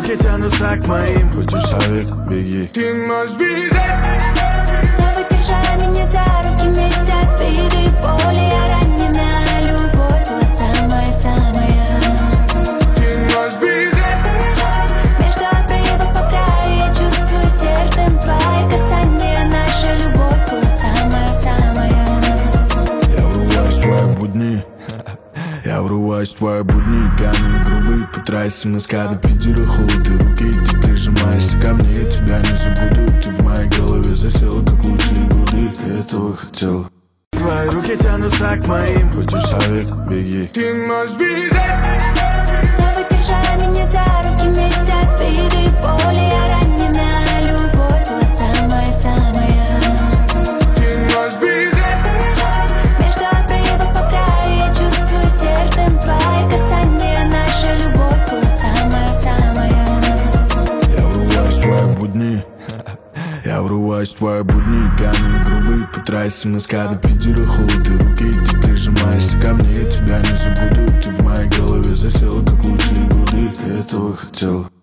руки тянутся к моим. Хочешь совет, беги. Ты можешь бежать. Снова держа меня за руки, вместе от беды и боли. Я ранена, любовь была самая-самая. Ты можешь бежать. Между обрывов по краю я чувствую сердцем твои касания. Наша любовь была самая-самая. Я врываюсь в твои будни. Я врываюсь в твои будни. Пьяный, грубый, по трассе Маскада, Питера, холод и руки. Ты прижимаешься ко мне, я тебя не забуду. Ты в моей голове засела, как лучшие годы. Ты этого хотела. Твои руки тянутся к моим. Хочешь совет, беги. Ты можешь бежать. Снова держа меня за руки, вместе от беды и боли. Я ранена, любовь была самая-самая. Ты можешь бежать. Между обрывов по краю я чувствую сердцем твои касания. Наша любовь была самая-самая. Я врываюсь в твои будни. Я врываюсь в твои будни. Пьяный, грубый, по трассе Маскада, Питера, холод и руки. Ты прижимаешься ко мне, я тебя не забуду. Ты в моей голове засела, как лучшие годы. Ты этого хотела.